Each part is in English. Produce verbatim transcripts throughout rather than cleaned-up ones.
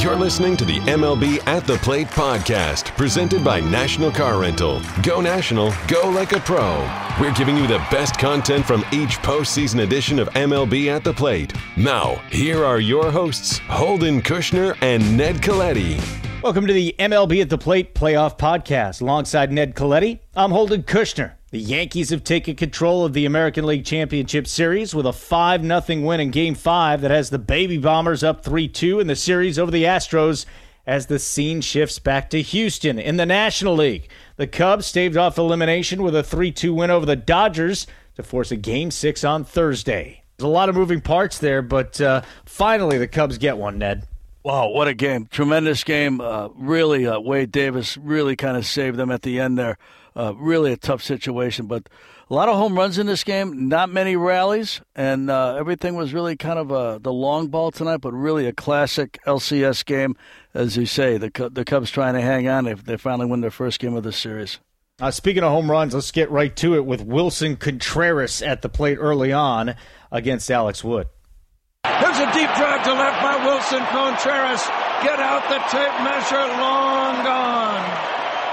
You're listening to the M L B At the Plate podcast, presented by National Car Rental. Go National, go like a pro. We're giving you the best content from each postseason edition of M L B At the Plate. Now, here are your hosts, Holden Kushner and Ned Colletti. Welcome to the M L B At the Plate playoff podcast. Alongside Ned Colletti, I'm Holden Kushner. The Yankees have taken control of the American League Championship Series with a five nothing win in Game five that has the Baby Bombers up three two in the series over the Astros as the scene shifts back to Houston. In the National League, the Cubs staved off elimination with a three two win over the Dodgers to force a Game six on Thursday. There's a lot of moving parts there, but uh, finally the Cubs get one, Ned. Wow, what a game. Tremendous game. Uh, really, uh, Wade Davis really kind of saved them at the end there. Uh, really a tough situation, but a lot of home runs in this game, not many rallies, and uh, everything was really kind of a, the long ball tonight, but really a classic L C S game. As you say, the the Cubs trying to hang on. They, they finally win their first game of the series. Uh, speaking of home runs, let's get right to it with Wilson Contreras at the plate early on against Alex Wood. Here's a deep drive to left by Wilson Contreras. Get out the tape measure, long gone.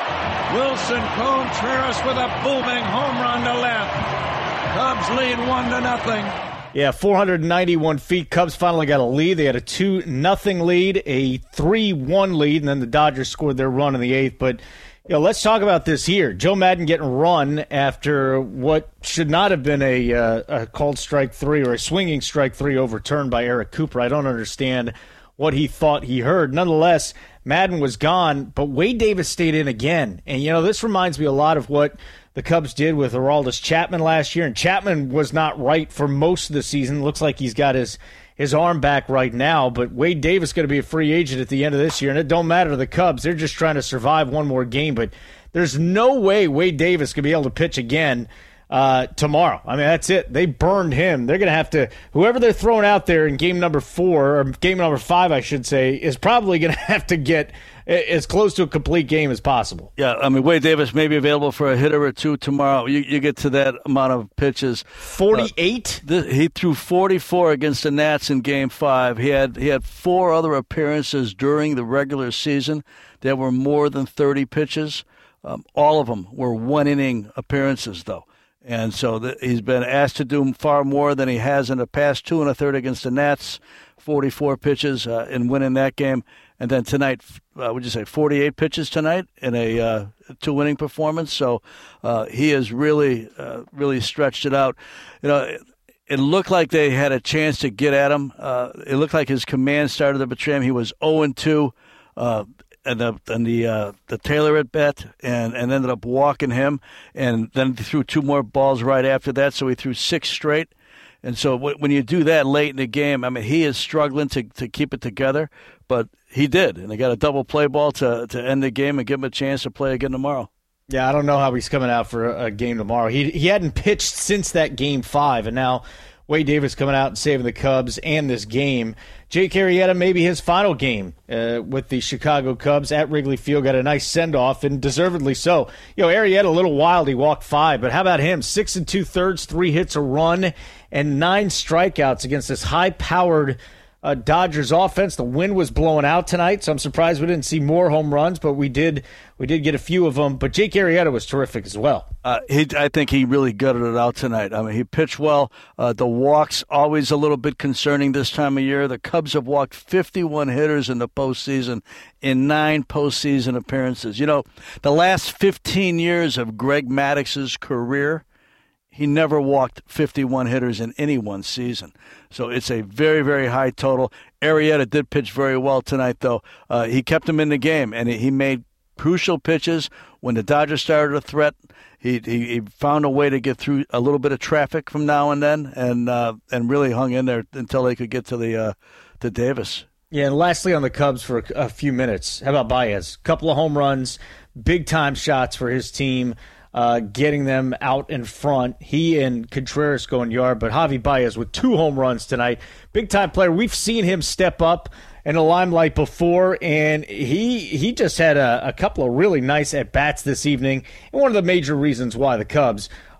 Wilson Contreras with a booming home run to left. Cubs lead one to nothing. Yeah, four hundred ninety-one feet. Cubs finally got a lead. They had a two nothing lead, a three one lead, and then the Dodgers scored their run in the eighth. But you know, let's talk about this here. Joe Maddon getting run after what should not have been a, uh, a called strike three or a swinging strike three overturned by Eric Cooper. I don't understand what he thought he heard. Nonetheless, Maddon was gone, but Wade Davis stayed in again. And, you know, this reminds me a lot of what the Cubs did with Aroldis Chapman last year. And Chapman was not right for most of the season. Looks like he's got his, his arm back right now. But Wade Davis is going to be a free agent at the end of this year. And it don't matter to the Cubs. They're just trying to survive one more game. But there's no way Wade Davis could be able to pitch again Uh, tomorrow. I mean, that's it. They burned him. They're going to have to, whoever they're throwing out there in game number four, or game number five, I should say, is probably going to have to get as close to a complete game as possible. Yeah, I mean, Wade Davis may be available for a hitter or two tomorrow. You, you get to that amount of pitches. forty-eight? Uh, th- he threw forty-four against the Nats in game five. He had, he had four other appearances during the regular season that were more than thirty pitches. Um, all of them were one-inning appearances, though. And so the, he's been asked to do far more than he has in the past. Two and a third against the Nats, forty-four pitches uh, in winning that game. And then tonight, uh, would you say forty-eight pitches tonight in a uh, two-winning performance? So uh, he has really, uh, really stretched it out. You know, it, it looked like they had a chance to get at him. Uh, it looked like his command started to betray him. He was oh and two. Uh, and the and the uh, the Taylor at bat, and, and ended up walking him, and then threw two more balls right after that, so he threw six straight. And so w- when you do that late in the game, I mean, he is struggling to, to keep it together, but he did, and they got a double play ball to, to end the game and give him a chance to play again tomorrow. Yeah, I don't know how he's coming out for a, a game tomorrow. He he hadn't pitched since that game five, and now Wade Davis coming out and saving the Cubs and this game. Jake Arrieta, maybe his final game uh, with the Chicago Cubs at Wrigley Field, got a nice send-off, and deservedly so. You know, Arrieta, a little wild, he walked five, but how about him? Six and two-thirds, three hits, a run, and nine strikeouts against this high-powered uh, Dodgers offense. The wind was blowing out tonight, so I'm surprised we didn't see more home runs, but we did we did get a few of them. But Jake Arrieta was terrific as well. Uh, he, I think he really gutted it out tonight. I mean, he pitched well. Uh, the walks, always a little bit concerning this time of year. The Cubs have walked fifty-one hitters in the postseason in nine postseason appearances. You know, the last fifteen years of Greg Maddox's career, he never walked fifty-one hitters in any one season. So it's a very, very high total. Arrieta did pitch very well tonight, though. Uh, he kept him in the game, and he made crucial pitches. When the Dodgers started a threat, he, he he found a way to get through a little bit of traffic from now and then, and uh, and really hung in there until they could get to the uh, to Davis. Yeah, and lastly on the Cubs for a, a few minutes, how about Baez? Couple of home runs, big-time shots for his team, uh, getting them out in front. He and Contreras going yard, but Javi Baez with two home runs tonight. Big-time player. We've seen him step up in the limelight before, and he he just had a, a couple of really nice at-bats this evening, and one of the major reasons why the Cubs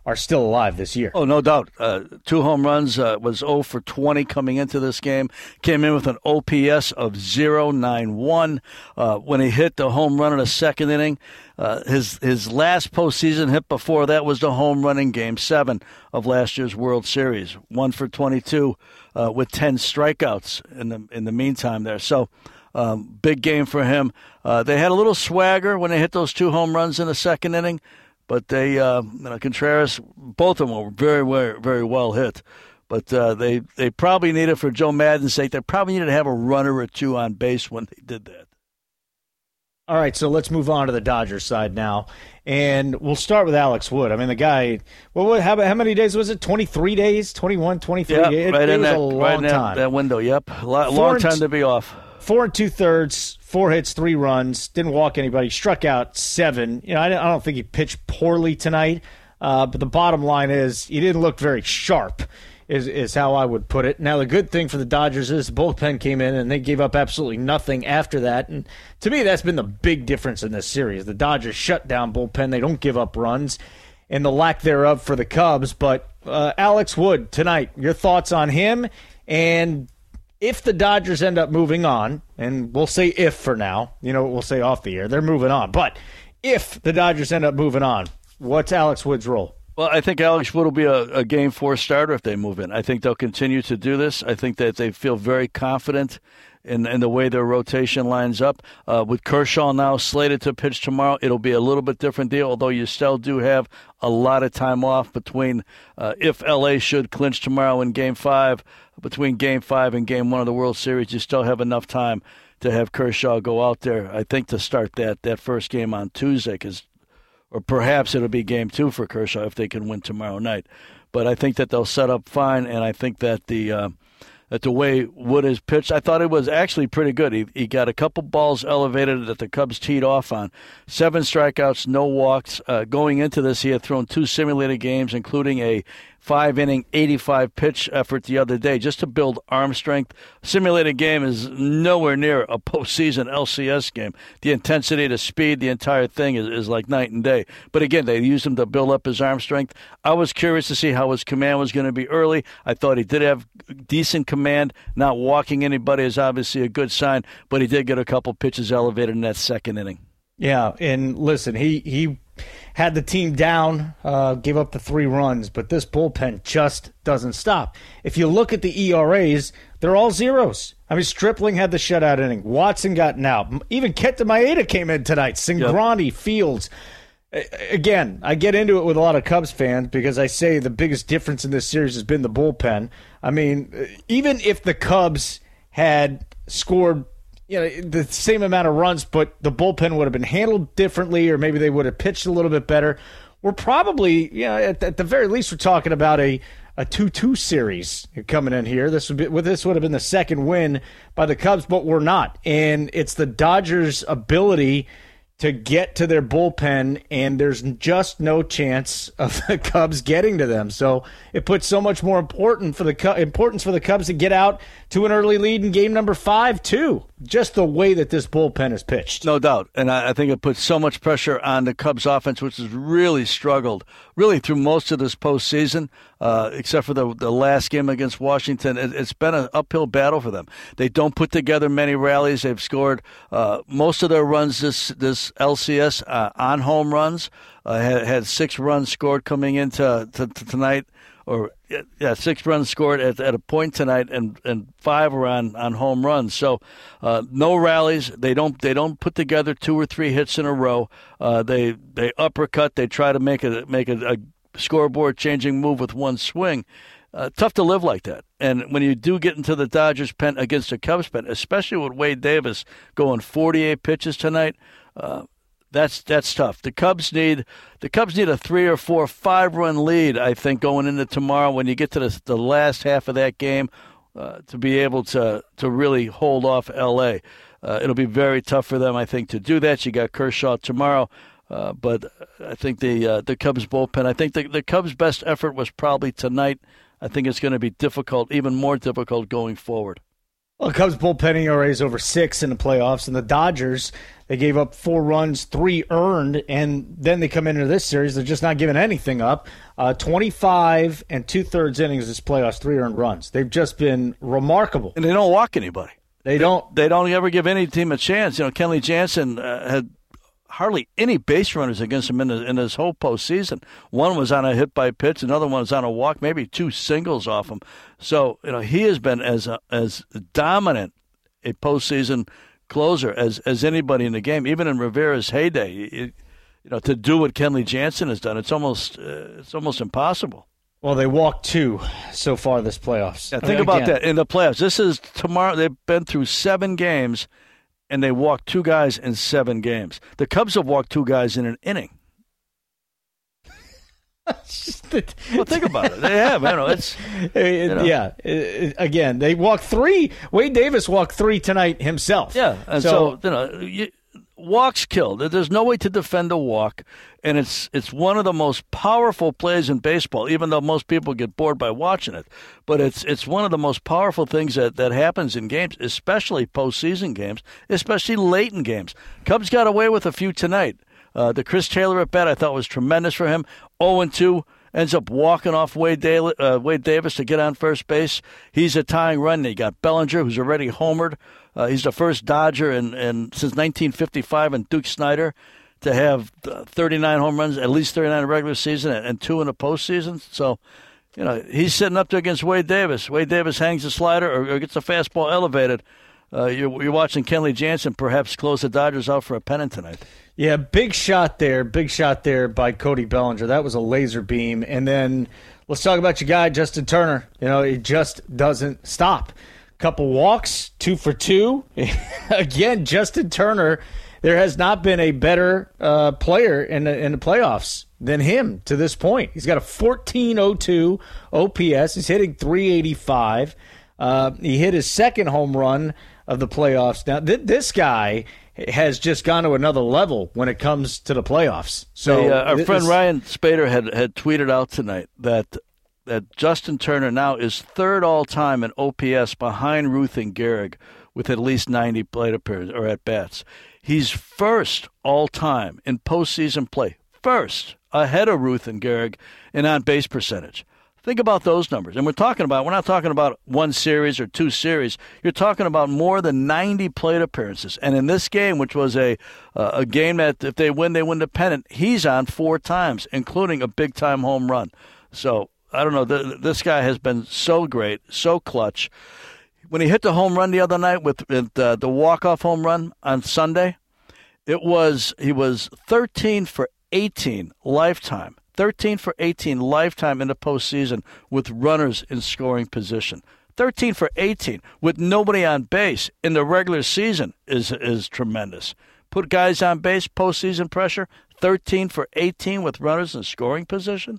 are still alive this year. Oh, no doubt. Uh, two home runs, uh, was zero for twenty coming into this game. Came in with an O P S of oh nine one. Uh, when he hit the home run in the second inning, uh, his his last postseason hit before that was the home run in Game seven of last year's World Series. One for twenty-two uh, with ten strikeouts in the in the meantime there. So um, big game for him. Uh, they had a little swagger when they hit those two home runs in the second inning. But they, uh, you know, Contreras, both of them were very, very, very well hit. But uh, they, they probably needed, for Joe Maddon's sake, they probably needed to have a runner or two on base when they did that. All right, so let's move on to the Dodgers side now. And we'll start with Alex Wood. I mean, the guy, well, what, how, how many days was it? twenty-three days? twenty-one, twenty-three Yep, days? It, right it in was that, a long right in that, time. that window, yep. A lot, long time to be off. Four and two-thirds, four hits, three runs, didn't walk anybody, struck out seven. You know, I, I don't think he pitched poorly tonight, uh, but the bottom line is he didn't look very sharp, is, is how I would put it. Now, the good thing for the Dodgers is the bullpen came in, and they gave up absolutely nothing after that. And to me, that's been the big difference in this series. The Dodgers shut down bullpen. They don't give up runs, and the lack thereof for the Cubs. But uh, Alex Wood tonight, your thoughts on him, and if the Dodgers end up moving on, and we'll say if for now, you know, we'll say off the air, they're moving on. But if the Dodgers end up moving on, what's Alex Wood's role? Well, I think Alex Wood will be a, a game four starter if they move in. I think they'll continue to do this. I think that they feel very confident in, in the way their rotation lines up. Uh, with Kershaw now slated to pitch tomorrow, it'll be a little bit different deal, although you still do have a lot of time off between uh, if L A should clinch tomorrow in Game five, between Game five and Game one of the World Series, you still have enough time to have Kershaw go out there, I think, to start that, that first game on Tuesday, because or perhaps it'll be Game two for Kershaw if they can win tomorrow night. But I think that they'll set up fine, and I think that the uh, that the way Wood has pitched, I thought it was actually pretty good. He, he got a couple balls elevated that the Cubs teed off on. Seven strikeouts, no walks. Uh, going into this, he had thrown two simulated games, including a five-inning, eighty-five pitch effort the other day just to build arm strength. Simulated game is nowhere near a postseason L C S game. The intensity, the speed, the entire thing is, is like night and day. But again, they used him to build up his arm strength. I was curious to see how his command was going to be early. I thought he did have decent command. Not walking anybody is obviously a good sign, but he did get a couple pitches elevated in that second inning. Yeah, and listen, he he had the team down, uh, gave up the three runs, but this bullpen just doesn't stop. If you look at the E R As, they're all zeros. I mean, Stripling had the shutout inning. Watson got out. Even Kenta Maeda came in tonight. Cingrani, yep. Fields. Again, I get into it with a lot of Cubs fans because I say the biggest difference in this series has been the bullpen. I mean, even if the Cubs had scored you know, the same amount of runs, but the bullpen would have been handled differently, or maybe they would have pitched a little bit better, we're probably, you know, at, at the very least, we're talking about a a two two series coming in here. This would be, well, this would have been the second win by the Cubs, but we're not. And it's the Dodgers' ability to get to their bullpen, and there's just no chance of the Cubs getting to them. So it puts so much more important for the importance for the Cubs to get out to an early lead in game number five, too. Just the way that this bullpen is pitched. No doubt. And I, I think it puts so much pressure on the Cubs offense, which has really struggled, really through most of this postseason, uh, except for the, the last game against Washington. It, it's been an uphill battle for them. They don't put together many rallies. They've scored uh, most of their runs this, this L C S uh, on home runs. Uh, had, had six runs scored coming into to, to tonight. Or yeah, six runs scored at, at a point tonight, and, and five were on, on home runs. So uh, no rallies. They don't they don't put together two or three hits in a row. Uh, they they uppercut. They try to make a make a, a scoreboard changing move with one swing. Uh, tough to live like that. And when you do get into the Dodgers pen against the Cubs pen, especially with Wade Davis going forty-eight pitches tonight. Uh, That's that's tough. The Cubs need the Cubs need a three or four, five run lead, I think, going into tomorrow when you get to the, the last half of that game uh, to be able to to really hold off L A. Uh, it'll be very tough for them, I think, to do that. You got Kershaw tomorrow, uh, but I think the uh, the Cubs bullpen. I think the the Cubs' best effort was probably tonight. I think it's going to be difficult, even more difficult going forward. Well, the Cubs bullpen E R A is over six in the playoffs, and the Dodgers, they gave up four runs, three earned, and then they come into this series, they're just not giving anything up. Uh, twenty-five and two-thirds innings this playoffs, three earned runs. They've just been remarkable. And they don't walk anybody. They don't. They, they don't ever give any team a chance. You know, Kenley Jansen uh, had hardly any base runners against him in, the, in his whole postseason. One was on a hit by pitch, another one was on a walk, maybe two singles off him. So, you know, he has been as a, as dominant a postseason closer as, as anybody in the game, even in Rivera's heyday. It, you know, to do what Kenley Jansen has done, it's almost uh, it's almost impossible. Well, they walked two so far this playoffs. Yeah, think I mean, about again. that in the playoffs. This is tomorrow. They've been through seven games, and they walked two guys in seven games. The Cubs have walked two guys in an inning. Well, think about it. They have. You know, it's you know. Yeah. Again, they walked three. Wade Davis walked three tonight himself. Yeah, and so, so you know, you, walks killed. There's no way to defend a walk, and it's it's one of the most powerful plays in baseball. Even though most people get bored by watching it, but it's it's one of the most powerful things that, that happens in games, especially postseason games, especially late in games. Cubs got away with a few tonight. Uh, the Chris Taylor at bat I thought was tremendous for him. oh and two, ends up walking off Wade, Daly, uh, Wade Davis to get on first base. He's a tying run. They got Bellinger, who's already homered. Uh, he's the first Dodger in, in, since nineteen fifty-five and Duke Snider to have thirty-nine home runs, at least thirty-nine in the regular season and, and two in the postseason. So, you know, he's sitting up there against Wade Davis. Wade Davis hangs a slider or, or gets a fastball elevated. Uh, you're, you're watching Kenley Jansen perhaps close the Dodgers out for a pennant tonight. Yeah, big shot there. Big shot there by Cody Bellinger. That was a laser beam. And then let's talk about your guy, Justin Turner. You know, it just doesn't stop. Couple walks, two for two. Again, Justin Turner, there has not been a better uh, player in the, in the playoffs than him to this point. He's got a fourteen oh two O P S. He's hitting three eighty-five. Uh, he hit his second home run of the playoffs. Now, th- this guy has just gone to another level when it comes to the playoffs. So hey, uh, our this, friend Ryan Spader had, had tweeted out tonight that that Justin Turner now is third all-time in O P S behind Ruth and Gehrig with at least ninety plate appearances or at-bats. He's first all-time in postseason play, first ahead of Ruth and Gehrig in on-base percentage. Think about those numbers. And we're talking about, we're not talking about one series or two series. You're talking about more than ninety plate appearances. And in this game, which was a uh, a game that if they win, they win the pennant, he's on four times, including a big-time home run. So, I don't know, th- this guy has been so great, so clutch. When he hit the home run the other night with, with uh, the walk-off home run on Sunday, it was, he was thirteen for eighteen lifetime. thirteen for eighteen lifetime in the postseason with runners in scoring position. thirteen for eighteen with nobody on base in the regular season is is tremendous. Put guys on base, postseason pressure, thirteen for eighteen with runners in scoring position.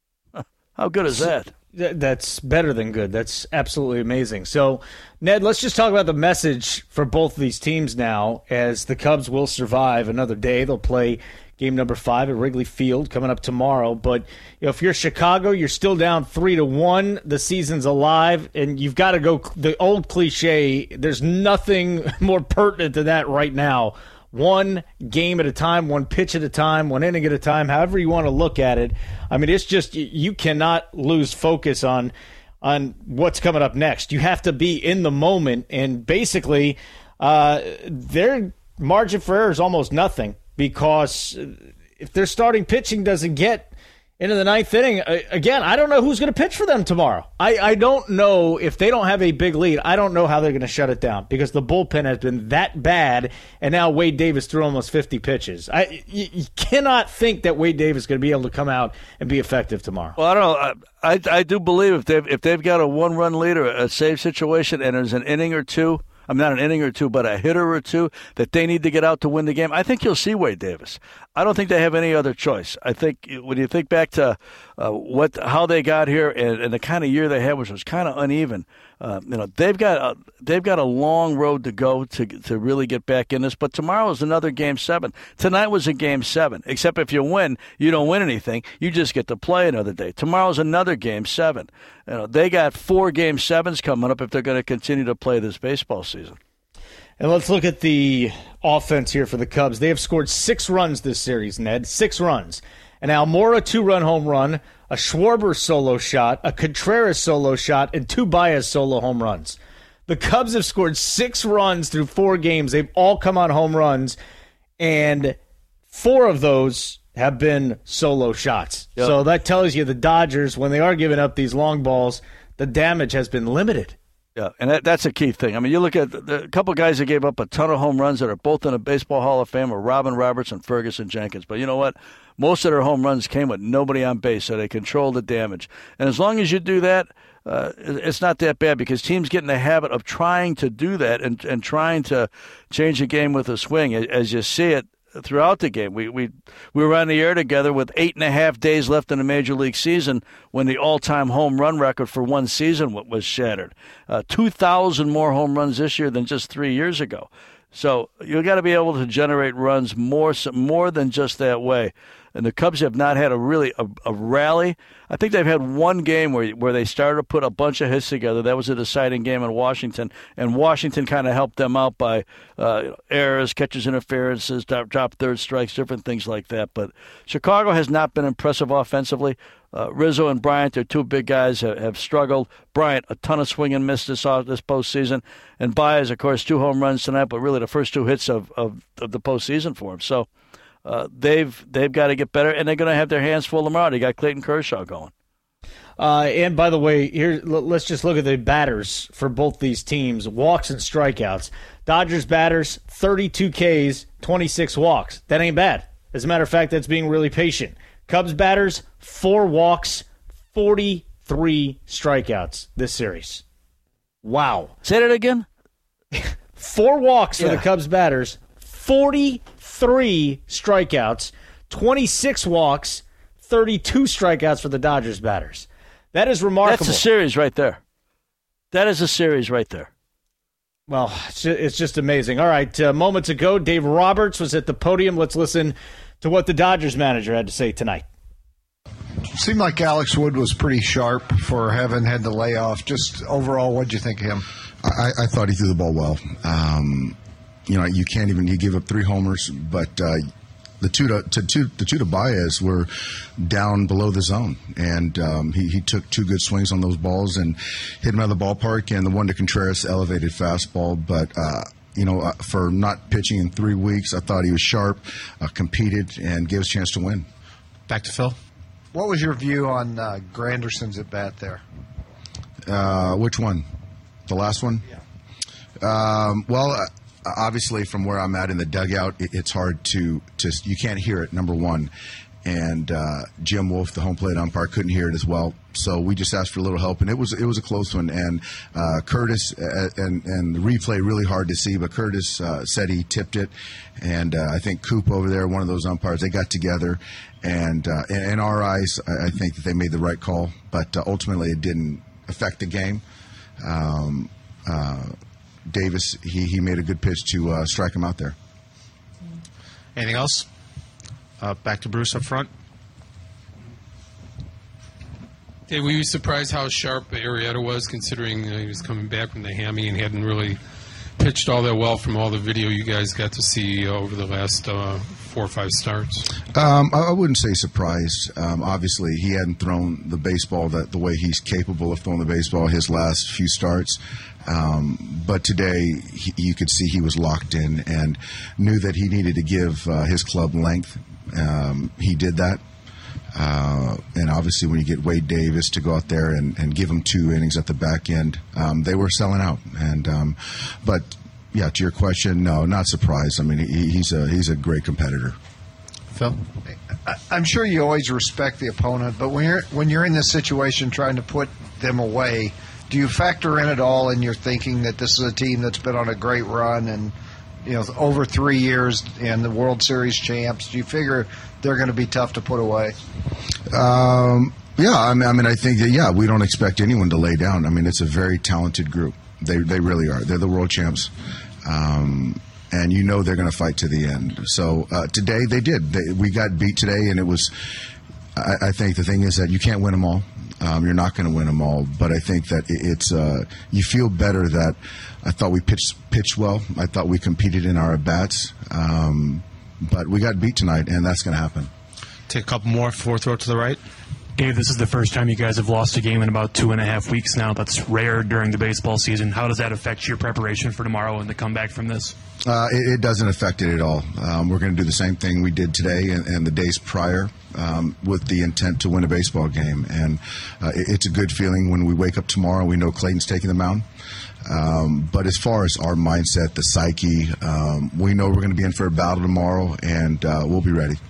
How good is that? That's better than good. That's absolutely amazing. So, Ned, let's just talk about the message for both of these teams now, as the Cubs will survive another day. They'll play game number five at Wrigley Field coming up tomorrow. But you know, if you're Chicago, you're still down three to one. The season's alive, and you've got to go. The old cliche. There's nothing more pertinent than that right now. One game at a time, one pitch at a time, one inning at a time. However you want to look at it. I mean, it's just you cannot lose focus on on what's coming up next. You have to be in the moment, and basically, uh, their margin for error is almost nothing. Because if their starting pitching doesn't get into the ninth inning, again, I don't know who's going to pitch for them tomorrow. I, I don't know if they don't have a big lead. I don't know how they're going to shut it down because the bullpen has been that bad, and now Wade Davis threw almost fifty pitches. I you, you cannot think that Wade Davis is going to be able to come out and be effective tomorrow. Well, I don't know. I I do believe if they've if they've got a one run lead or a save situation and there's an inning or two. I'm not an inning or two, but a hitter or two that they need to get out to win the game, I think you'll see Wade Davis. I don't think they have any other choice. I think when you think back to uh, what how they got here and, and the kind of year they had, which was kind of uneven, uh, you know, they've got a, they've got a long road to go to to really get back in this. But tomorrow is another game seven. Tonight was a game seven. Except if you win, you don't win anything. You just get to play another day. Tomorrow's another game seven. You know, they got four game sevens coming up if they're going to continue to play this baseball season. And let's look at the offense here for the Cubs. They have scored six runs this series, Ned. Six runs. An Almora two-run home run, a Schwarber solo shot, a Contreras solo shot, and two Baez solo home runs. The Cubs have scored six runs through four games. They've all come on home runs, and four of those have been solo shots. Yep. So that tells you the Dodgers, when they are giving up these long balls, the damage has been limited. Yeah, and that, that's a key thing. I mean, you look at the, the couple guys that gave up a ton of home runs that are both in a Baseball Hall of Fame are Robin Roberts and Ferguson Jenkins. But you know what? Most of their home runs came with nobody on base, so they controlled the damage. And as long as you do that, uh, it's not that bad because teams get in the habit of trying to do that and, and trying to change the game with a swing. As you see it throughout the game, we we we were on the air together with eight and a half days left in the Major League season when the all-time home run record for one season was shattered. Uh, two thousand more home runs this year than just three years ago. So you got to be able to generate runs more more than just that way. And the Cubs have not had a really a, a rally. I think they've had one game where where they started to put a bunch of hits together. That was a deciding game in Washington, and Washington kind of helped them out by uh, errors, catches, interferences, drop, drop third strikes, different things like that. But Chicago has not been impressive offensively. Uh, Rizzo and Bryant, their two big guys, have, have struggled. Bryant, a ton of swing and miss this uh, this postseason, and Baez, of course, two home runs tonight, but really the first two hits of of, of the postseason for him. So. Uh, they've they've got to get better, and they're going to have their hands full tomorrow. They got Clayton Kershaw going. Uh, and by the way, here let's just look at the batters for both these teams: walks and strikeouts. Dodgers batters, thirty-two Ks, twenty-six walks. That ain't bad. As a matter of fact, that's being really patient. Cubs batters, four walks, forty-three strikeouts this series. Wow. Say that again. Four walks for yeah. the Cubs batters, forty. Three strikeouts, twenty-six walks, thirty-two strikeouts for the Dodgers batters. That is remarkable. That's a series right there. That is a series right there. Well, it's just amazing. All right, uh, moments ago, Dave Roberts was at the podium. Let's listen to what the Dodgers manager had to say tonight. Seemed like Alex Wood was pretty sharp for having had the layoff. Just overall, what did you think of him? I, I thought he threw the ball well. Um You know, you can't even. He gave up three homers, but uh, the two to, to two the two to Baez were down below the zone, and um, he he took two good swings on those balls and hit him out of the ballpark. And the one to Contreras, elevated fastball, but uh, you know, uh, for not pitching in three weeks, I thought he was sharp, uh, competed, and gave us a chance to win. Back to Phil. What was your view on uh, Granderson's at bat there? Uh, which one? The last one? Yeah. Um, well. Uh, Obviously, from where I'm at in the dugout, it's hard to, to you can't hear it, number one. And uh, Jim Wolf, the home plate umpire, couldn't hear it as well. So we just asked for a little help, and it was it was a close one. And uh, Curtis, uh, and, and the replay really hard to see, but Curtis uh, said he tipped it. And uh, I think Coop over there, one of those umpires, they got together. And uh, in, in our eyes, I, I think that they made the right call. But uh, ultimately, it didn't affect the game. Um, uh, Davis, he, he made a good pitch to uh, strike him out there. Anything else? Uh, back to Bruce up front. Dave, were you surprised how sharp Arrieta was, considering uh, he was coming back from the hammy and hadn't really pitched all that well from all the video you guys got to see over the last uh, four or five starts? Um, I, I wouldn't say surprised. Um, obviously, he hadn't thrown the baseball that the way he's capable of throwing the baseball his last few starts. Um, but today, he, you could see he was locked in and knew that he needed to give uh, his club length. Um, he did that. Uh, and obviously, when you get Wade Davis to go out there and, and give him two innings at the back end, um, they were selling out. And um, but yeah, to your question, no, not surprised. I mean, he, he's a he's a great competitor. Phil, I'm sure you always respect the opponent, but when you're when you're in this situation trying to put them away, do you factor in at all in your thinking that this is a team that's been on a great run and, you know, over three years and the World Series champs? Do you figure they're going to be tough to put away? Um, yeah, I mean, I mean, I think that, yeah, we don't expect anyone to lay down. I mean, it's a very talented group. They they really are. They're the world champs. Um, and you know they're going to fight to the end. So uh, today they did. They, we got beat today, and it was, I, I think the thing is that you can't win them all. Um, you're not going to win them all. But I think that it, it's, uh, you feel better that I thought we pitched, pitched well. I thought we competed in our at-bats. Um, but we got beat tonight, and that's going to happen. Take a couple more, fourth row to the right. Dave, this is the first time you guys have lost a game in about two and a half weeks now. That's rare during the baseball season. How does that affect your preparation for tomorrow and the comeback from this? Uh, it, it doesn't affect it at all. Um, we're going to do the same thing we did today and, and the days prior um, with the intent to win a baseball game. And uh, it, it's a good feeling when we wake up tomorrow and we know Clayton's taking the mound. Um, but as far as our mindset, the psyche, um, we know we're going to be in for a battle tomorrow, and uh, we'll be ready.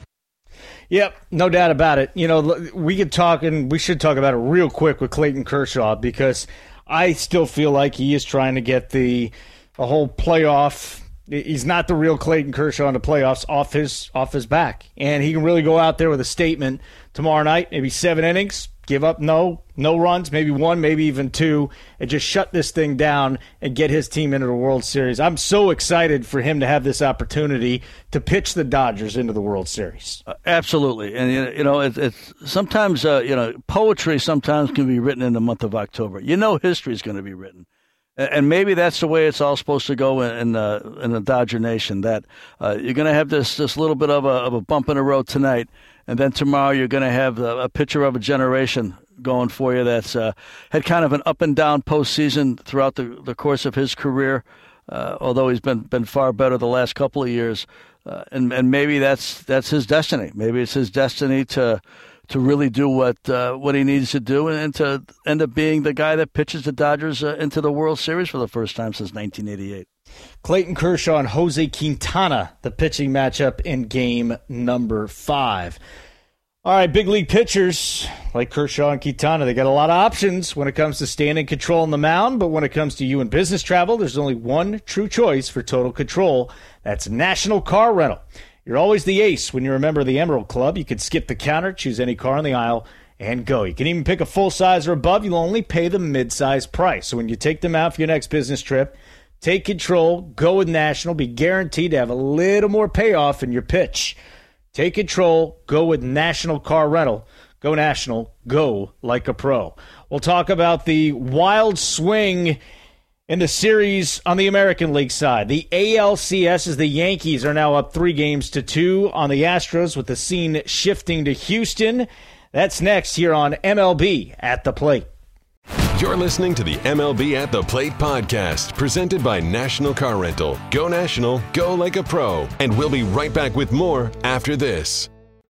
Yep, no doubt about it. You know, we could talk, and we should talk about it real quick with Clayton Kershaw, because I still feel like he is trying to get the, the whole playoff. He's not the real Clayton Kershaw in the playoffs off his off his back, and he can really go out there with a statement tomorrow night, maybe seven innings, give up no no runs, maybe one, maybe even two, and just shut this thing down and get his team into the World Series. I'm so excited for him to have this opportunity to pitch the Dodgers into the World Series. Uh, absolutely. And, you know, it, it's sometimes, uh, you know, poetry sometimes can be written in the month of October. You know history is going to be written. And maybe that's the way it's all supposed to go in in, uh, in the Dodger Nation, that uh, you're going to have this, this little bit of a, of a bump in the road tonight, and then tomorrow you're going to have a, a picture of a generation going for you that's uh, had kind of an up-and-down postseason throughout the, the course of his career, uh, although he's been been far better the last couple of years. Uh, and, and maybe that's that's his destiny. Maybe it's his destiny to to really do what uh, what he needs to do, and, and to end up being the guy that pitches the Dodgers uh, into the World Series for the first time since nineteen eighty-eight. Clayton Kershaw and Jose Quintana, the pitching matchup in game number five. All right, big league pitchers like Kershaw and Quintana, they got a lot of options when it comes to standing control on the mound, but when it comes to you and business travel, there's only one true choice for total control. That's National Car Rental. You're always the ace when you're a member of the Emerald Club. You can skip the counter, choose any car on the aisle, and go. You can even pick a full size or above. You'll only pay the mid-size price. So when you take them out for your next business trip, take control, go with National, be guaranteed to have a little more payoff in your pitch. Take control, go with National Car Rental. Go National, go like a pro. We'll talk about the wild swing in the series on the American League side. The A L C S, as the Yankees are now up three games to two on the Astros, with the scene shifting to Houston. That's next here on M L B At the Plate. You're listening to the M L B At the Plate podcast, presented by National Car Rental. Go National, go like a pro. And we'll be right back with more after this.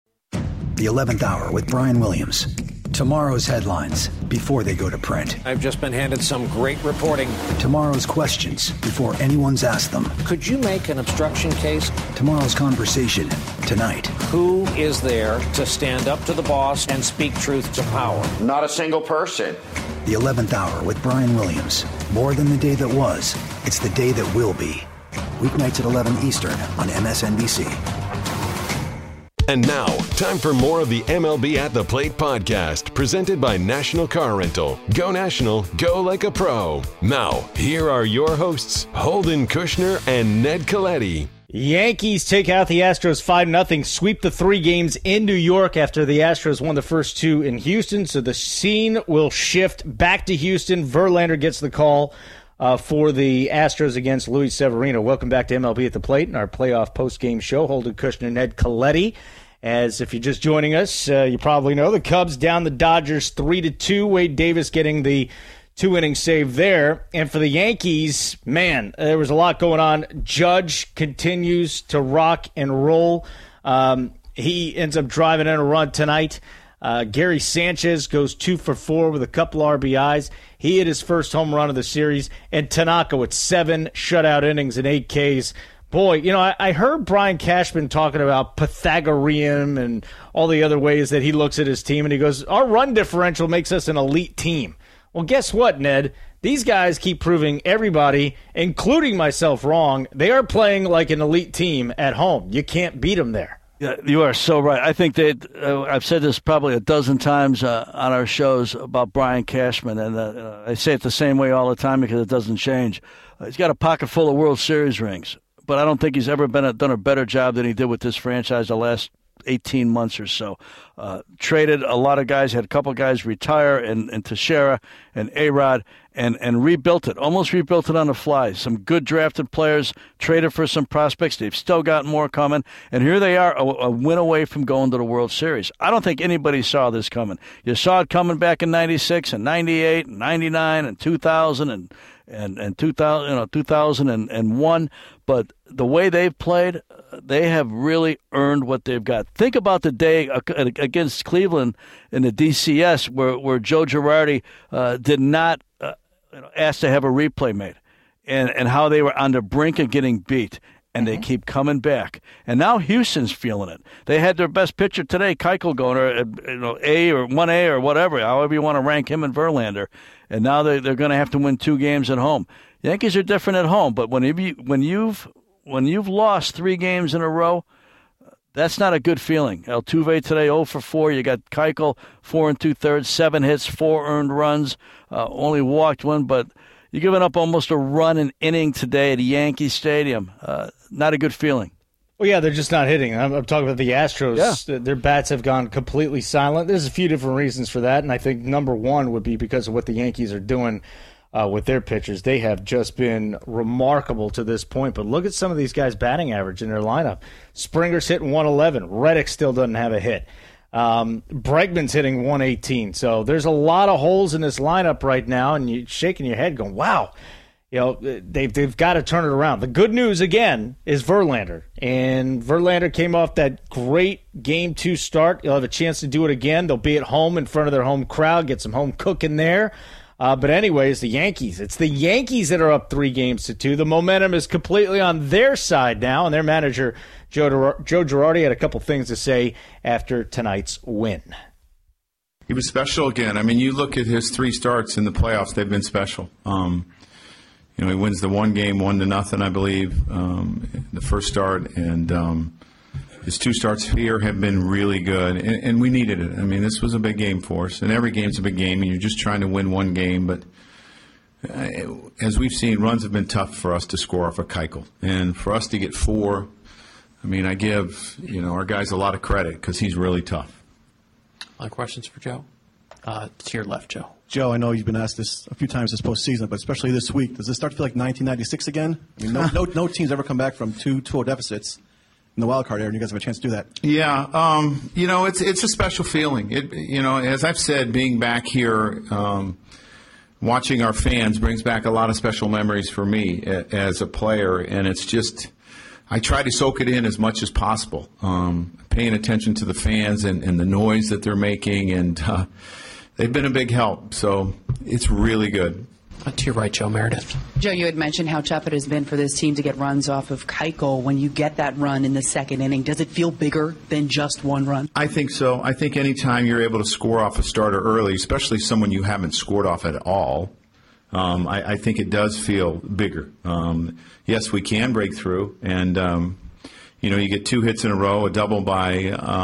The eleventh Hour with Brian Williams. Tomorrow's headlines before they go to print. I've just been handed some great reporting. Tomorrow's questions before anyone's asked them. Could you make an obstruction case? Tomorrow's conversation tonight. Who is there to stand up to the boss and speak truth to power? Not a single person. The eleventh Hour with Brian Williams. More than the day that was, it's the day that will be. Weeknights at eleven Eastern on M S N B C. And now, time for more of the M L B At the Plate podcast, presented by National Car Rental. Go National, go like a pro. Now, here are your hosts, Holden Kushner and Ned Coletti. Yankees take out the Astros five nothing, sweep the three games in New York after the Astros won the first two in Houston. So the scene will shift back to Houston. Verlander gets the call uh, for the Astros against Luis Severino. Welcome back to M L B At the Plate and our playoff post-game show. Holden Kushner, Ned Coletti. As if you're just joining us, uh, you probably know the Cubs down the Dodgers three to two. Wade Davis getting the two-inning save there. And for the Yankees, man, there was a lot going on. Judge continues to rock and roll. Um, he ends up driving in a run tonight. Uh, Gary Sanchez goes two for four with a couple R B Is. He hit his first home run of the series. And Tanaka with seven shutout innings and eight Ks. Boy, you know, I, I heard Brian Cashman talking about Pythagorean and all the other ways that he looks at his team, and he goes, our run differential makes us an elite team. Well, guess what, Ned? These guys keep proving everybody, including myself, wrong. They are playing like an elite team at home. You can't beat them there. Yeah, you are so right. I think they. Uh, I've said this probably a dozen times uh, on our shows about Brian Cashman, and uh, I say it the same way all the time because it doesn't change. Uh, he's got a pocket full of World Series rings, but I don't think he's ever been a, done a better job than he did with this franchise the last eighteen months or so. Uh, traded a lot of guys, had a couple guys retire, and, and Teixeira and A-Rod, and, and rebuilt it, almost rebuilt it on the fly. Some good drafted players, traded for some prospects. They've still got more coming, and here they are, a, a win away from going to the World Series. I don't think anybody saw this coming. You saw it coming back in ninety-six and ninety-eight and ninety-nine and two thousand and and, and two thousand, you know, two thousand one, but the way they've played, they have really earned what they've got. Think about the day against Cleveland in the D C S where, where Joe Girardi uh, did not uh, ask to have a replay made, and, and how they were on the brink of getting beat, and mm-hmm. they keep coming back. And now Houston's feeling it. They had their best pitcher today, Keuchel, going, or you know, A or one A or whatever, however you want to rank him and Verlander. And now they're, they're going to have to win two games at home. Yankees are different at home, but when you when you've when you've lost three games in a row, that's not a good feeling. Altuve today oh for four. You got Keuchel four and two thirds, seven hits, four earned runs, uh, only walked one, but you're giving up almost a run an inning today at Yankee Stadium. Uh, not a good feeling. Well, yeah, they're just not hitting. I'm, I'm talking about the Astros. Yeah. Their bats have gone completely silent. There's a few different reasons for that, and I think number one would be because of what the Yankees are doing uh, with their pitchers. They have just been remarkable to this point, but look at some of these guys' batting average in their lineup. Springer's hitting one eleven. Reddick still doesn't have a hit. Um, Bregman's hitting one eighteen. So there's a lot of holes in this lineup right now, and you're shaking your head going, wow. You know, they've, they've got to turn it around. The good news, again, is Verlander. And Verlander came off that great Game two start. He'll have a chance to do it again. They'll be at home in front of their home crowd, get some home cooking there. Uh, but anyways, the Yankees. It's the Yankees that are up three games to two. The momentum is completely on their side now, and their manager, Joe, Joe Girardi, had a couple things to say after tonight's win. He was special again. I mean, you look at his three starts in the playoffs, they've been special. Um You know, he wins the one game, one to nothing, I believe, um, the first start, and um, his two starts here have been really good, and, and we needed it. I mean, this was a big game for us, and every game's a big game, and you're just trying to win one game. But uh, as we've seen, runs have been tough for us to score off of Keuchel, and for us to get four, I mean, I give you know our guys a lot of credit because he's really tough. Other questions for Joe? Uh, to your left, Joe. Joe, I know you've been asked this a few times this postseason, but especially this week, does this start to feel like nineteen ninety-six again? I mean, no, no, no team's ever come back from two two oh deficits in the wild card area, and you guys have a chance to do that. Yeah, um, you know, it's it's a special feeling. It, you know, as I've said, being back here, um, watching our fans brings back a lot of special memories for me as a player, and it's just I try to soak it in as much as possible, um, paying attention to the fans and, and the noise that they're making, and uh, they've been a big help, so it's really good. Uh, to your right, Joe Meredith. Joe, you had mentioned how tough it has been for this team to get runs off of Keuchel. When you get that run in the second inning, does it feel bigger than just one run? I think so. I think anytime you're able to score off a starter early, especially someone you haven't scored off at all, um, I, I think it does feel bigger. Um, yes, we can break through, and um, you know, you get two hits in a row, a double by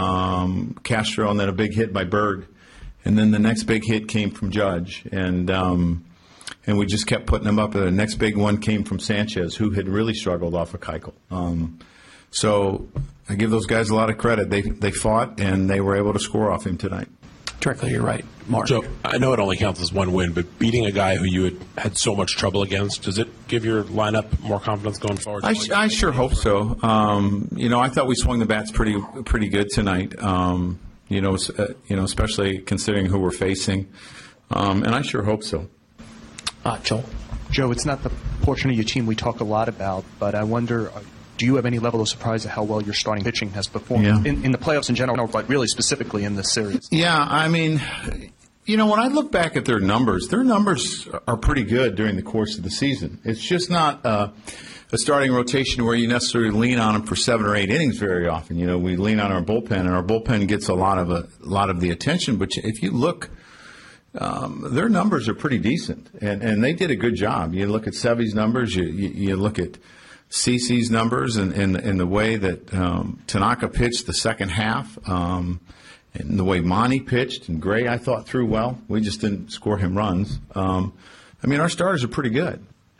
um, Castro, and then a big hit by Berg. And then the next big hit came from Judge, and um, and we just kept putting them up. The next big one came from Sanchez, who had really struggled off of Keuchel. Um, so I give those guys a lot of credit. They they fought, and they were able to score off him tonight. Directly, you're right. Mark. So I know it only counts as one win, but beating a guy who you had had so much trouble against, does it give your lineup more confidence going forward? I, sh- I sure hope so. Um, you know, I thought we swung the bats pretty pretty good tonight. Um, You know, uh, you know, especially considering who we're facing, um, and I sure hope so. Uh, Joel, Joe, it's not the portion of your team we talk a lot about, but I wonder, uh, do you have any level of surprise at how well your starting pitching has performed yeah. in, in the playoffs in general, but really specifically in this series? Yeah, I mean, you know, when I look back at their numbers, their numbers are pretty good during the course of the season. It's just not Uh, a starting rotation where you necessarily lean on them for seven or eight innings very often. You know, we lean on our bullpen, and our bullpen gets a lot of a, a lot of the attention. But if you look um, their numbers are pretty decent, and, and they did a good job. You look at Sevy's numbers, you, you, you look at CeCe's numbers, and, and, and the way that um, Tanaka pitched the second half, um, and the way Monty pitched, and Gray, I thought, threw well. We just didn't score him runs. Um, I mean, our starters are pretty good.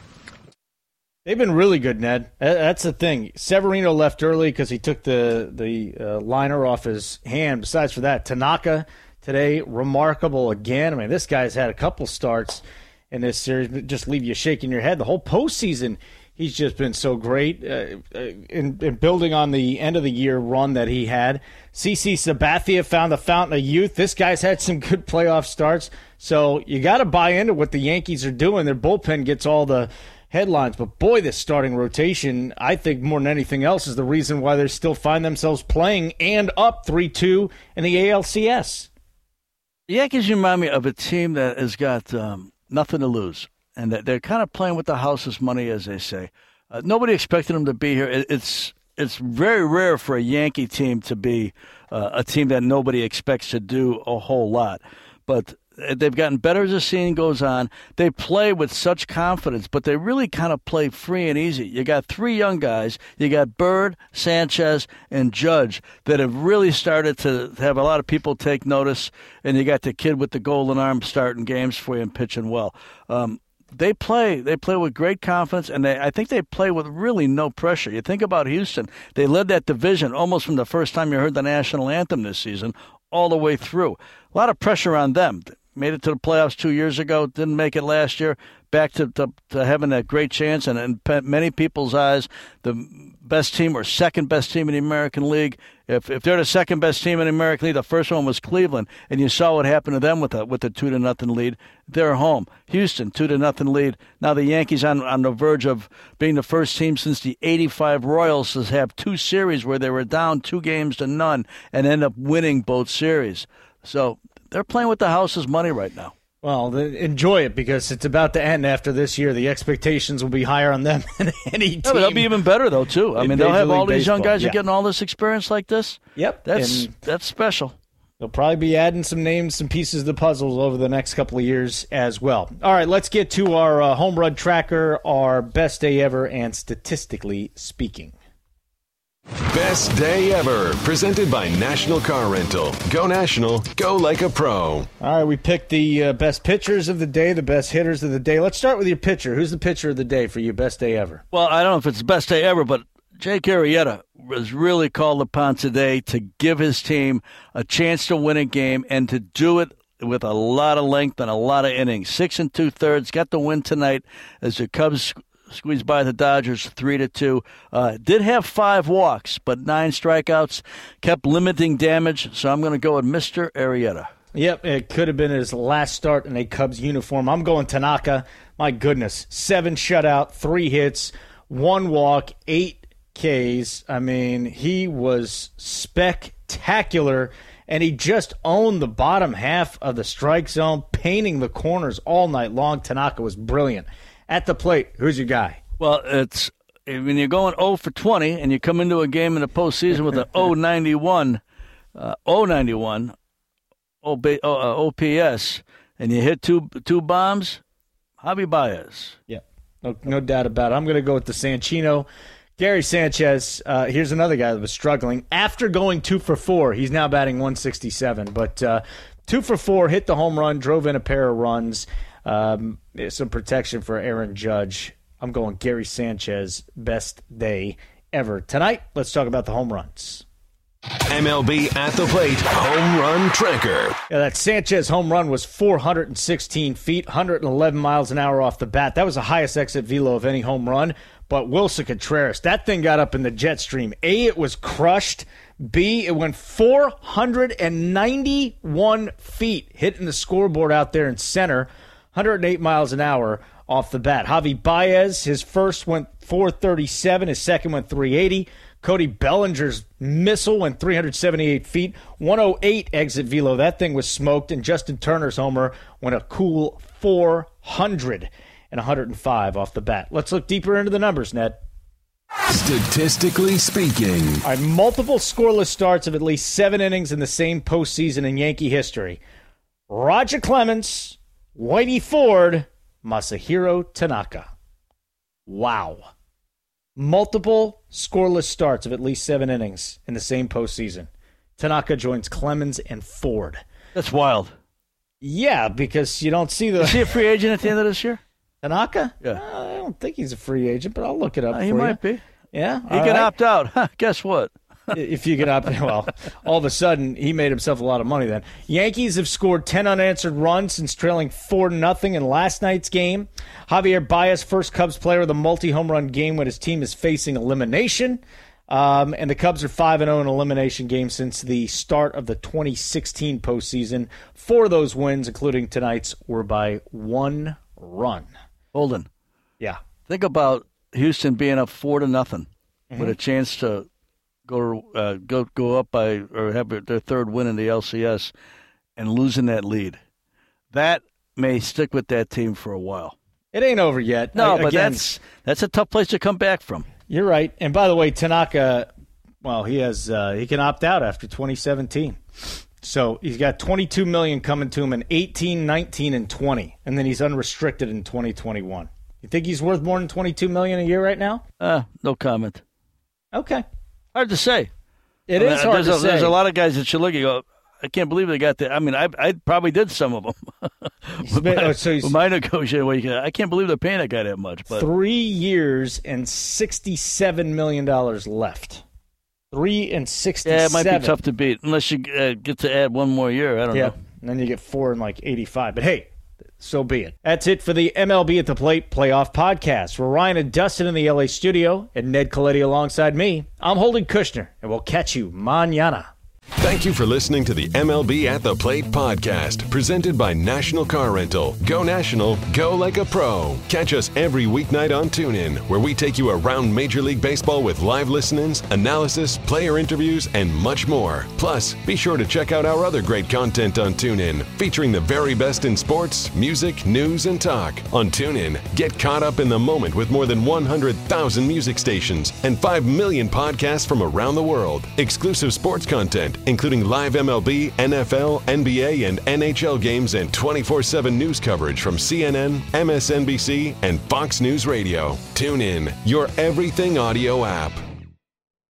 They've been really good, Ned. That's the thing. Severino left early because he took the the uh, liner off his hand. Besides for that, Tanaka today, remarkable again. I mean, this guy's had a couple starts in this series that just leave you shaking your head. The whole postseason, he's just been so great uh, in, in building on the end-of-the-year run that he had. CeCe Sabathia found the fountain of youth. This guy's had some good playoff starts. So you got to buy into what the Yankees are doing. Their bullpen gets all the headlines, but boy, this starting rotation, I think more than anything else, is the reason why they still find themselves playing and up three two in the A L C S. The Yankees remind me of a team that has got um, nothing to lose, and that they're kind of playing with the house's money, as they say. Uh, nobody expected them to be here. It, it's it's very rare for a Yankee team to be uh, a team that nobody expects to do a whole lot, but they've gotten better as the season goes on. They play with such confidence, but they really kind of play free and easy. You got three young guys. You got Bird, Sanchez, and Judge that have really started to have a lot of people take notice, and you got the kid with the golden arm starting games for you and pitching well. Um, they play they play with great confidence, and they, I think they play with really no pressure. You think about Houston. They led that division almost from the first time you heard the national anthem this season all the way through. A lot of pressure on them. Made it to the playoffs two years ago, didn't make it last year, back to, to, to having a great chance, and in many people's eyes, the best team or second best team in the American League. If if they're the second best team in the American League, the first one was Cleveland, and you saw what happened to them with a with a two to nothing lead. They're home. Houston, two to nothing lead. Now the Yankees on on the verge of being the first team since the eighty-five Royals to have two series where they were down two games to none and end up winning both series. So they're playing with the house's money right now. Well, enjoy it because it's about to end after this year. The expectations will be higher on them than any team. Yeah, but they'll be even better, though, too. I mean, they'll have all these young guys yeah. are getting all this experience like this. Yep. That's and that's special. They'll probably be adding some names, some pieces of the puzzles over the next couple of years as well. All right, let's get to our uh, home run tracker, our best day ever, and statistically speaking. Best day ever, presented by National Car Rental. Go National, go like a pro. All right, we picked the uh, best pitchers of the day, the best hitters of the day. Let's start with your pitcher. Who's the pitcher of the day for you, best day ever? Well, I don't know if it's the best day ever, but Jake Arrieta was really called upon today to give his team a chance to win a game and to do it with a lot of length and a lot of innings. Six and two-thirds, got the win tonight as the Cubs squeezed by the Dodgers three to two. Uh, did have five walks, but nine strikeouts, kept limiting damage. So I'm going to go with Mister Arrieta. Yep, it could have been his last start in a Cubs uniform. I'm going Tanaka. My goodness, seven shutout, three hits, one walk, eight Ks. I mean, he was spectacular, and he just owned the bottom half of the strike zone, painting the corners all night long. Tanaka was brilliant. At the plate, who's your guy? Well, it's when you're going oh for twenty and you come into a game in the postseason with an oh ninety-one, uh, oh ninety-one O P S, and you hit two two bombs, Javi Baez. Yeah, no, no doubt about it. I'm going to go with the Sanchino. Gary Sanchez, uh, here's another guy that was struggling. After going two for four, he's now batting one sixty-seven, but uh, two for four, hit the home run, drove in a pair of runs. Um, some protection for Aaron Judge. I'm going Gary Sanchez, best day ever. Tonight, let's talk about the home runs. M L B At the Plate home run tracker. Yeah, that Sanchez home run was four hundred sixteen feet, one hundred eleven miles an hour off the bat. That was the highest exit velo of any home run. But Wilson Contreras, that thing got up in the jet stream. A, it was crushed. B, it went four hundred ninety-one feet, hitting the scoreboard out there in center. one hundred eight miles an hour off the bat. Javi Baez, his first went four thirty-seven, his second went three eighty. Cody Bellinger's missile went three hundred seventy-eight feet, one oh eight exit velo. That thing was smoked, and Justin Turner's homer went a cool four hundred and one hundred five off the bat. Let's look deeper into the numbers, Ned. Statistically speaking. All right, multiple scoreless starts of at least seven innings in the same postseason in Yankee history. Roger Clemens, Whitey Ford, Masahiro Tanaka. Wow. Multiple scoreless starts of at least seven innings in the same postseason. Tanaka joins Clemens and Ford. That's wild. Yeah, because you don't see the... Is he a free agent at the end of this year? Tanaka? Yeah. Uh, I don't think he's a free agent, but I'll look it up Uh, for he you. might be. Yeah? He All can right. opt out. Guess what? If you can opt well, all of a sudden, he made himself a lot of money then. Yankees have scored ten unanswered runs since trailing four to nothing in last night's game. Javier Baez, first Cubs player with a multi-home run game when his team is facing elimination. Um, and the Cubs are five and oh in elimination games since the start of the twenty sixteen postseason. Four of those wins, including tonight's, were by one run. Holden. Yeah. Think about Houston being up four to nothing Mhm. with a chance to go uh, go go up by or have their third win in the L C S and losing that lead. That may stick with that team for a while. It ain't over yet. No, I, but again, that's that's a tough place to come back from. You're right. And by the way, Tanaka, well, he has uh, he can opt out after twenty seventeen. So he's got twenty-two million dollars coming to him in eighteen, nineteen, and twenty, and then he's unrestricted in twenty twenty-one. You think he's worth more than twenty-two million dollars a year right now? Uh, no comment. Okay. Hard to say. It I is mean, hard there's to a, say. There's a lot of guys that you look and go, I can't believe they got that. I mean, I I probably did some of them. with, been- my, oh, so he's- with my negotiating, well, you can, I can't believe they're paying that guy that much. But Three years and sixty-seven million dollars left. Three and sixty-seven. yeah, it might be tough to beat unless you uh, get to add one more year. I don't Yeah, know. and then you get four and like eighty-five. But hey, so be it. That's it for the M L B at the Plate playoff podcast. We're Ryan and Dustin in the L A studio and Ned Coletti alongside me. I'm Holden Kushner, and we'll catch you mañana. Thank you for listening to the M L B at the Plate podcast, presented by National Car Rental. Go National, go like a pro. Catch us every weeknight on TuneIn, where we take you around Major League Baseball with live listen-ins, analysis, player interviews, and much more. Plus, be sure to check out our other great content on TuneIn, featuring the very best in sports, music, news, and talk. On TuneIn, get caught up in the moment with more than one hundred thousand music stations and five million podcasts from around the world. Exclusive sports content, including live M L B, N F L, N B A, and N H L games, and twenty-four seven news coverage from C N N, M S N B C, and Fox News Radio. Tune in, your everything audio app.